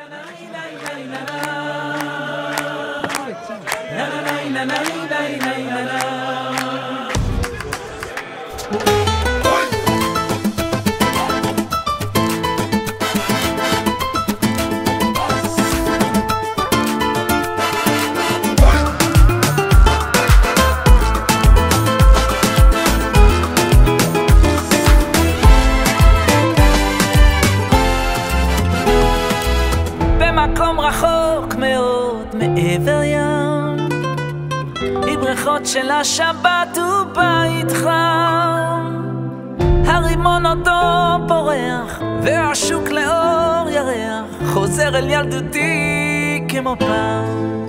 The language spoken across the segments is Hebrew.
במקום רחוק מאוד מעבר ים, עם בריכות של השבת ובית חם, הרימון אותו פורח והשוק לאור ירח, חוזר אל ילדותי כמו פעם.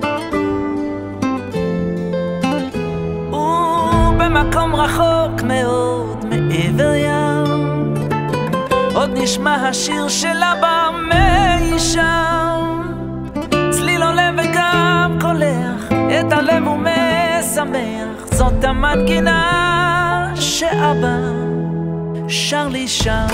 ובמקום רחוק מאוד מעבר ים, עוד נשמע השיר של אבא מי שם, צליל עולה וגם קולח, את הלב הוא משמח, זאת המנגינה שאבא שר לי שם.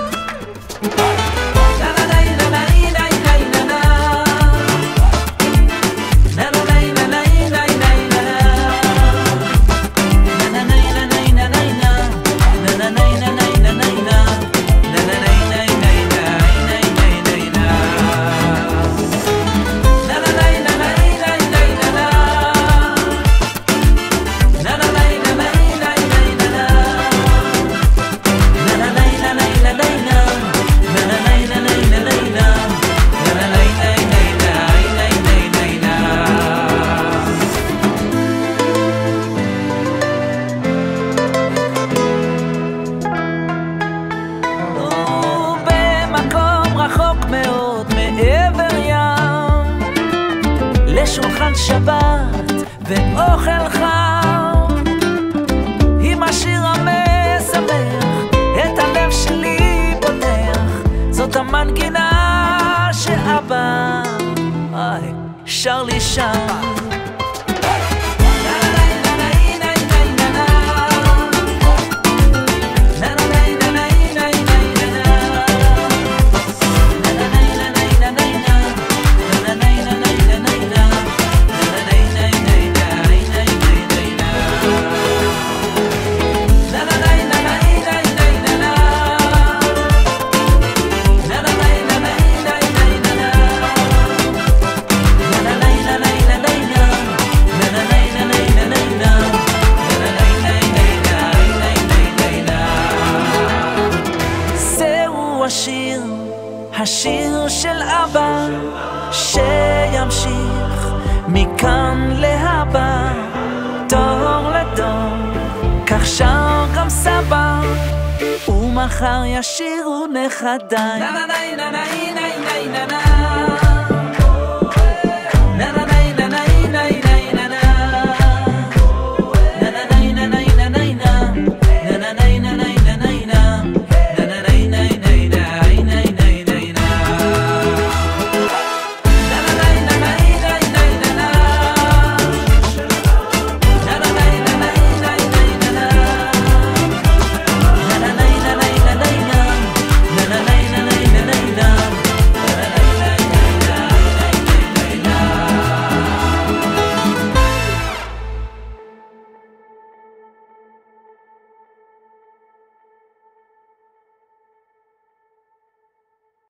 לשולחן שבת ואוכל חם, עם השיר המשמח את הלב שלי פותח, זאת המנגינה שאבא שר לי שם. השיר של אבא שימשיך מכאן להבא, דור לדור, כך שר גם סבא, ומחר ישירו נכדיי.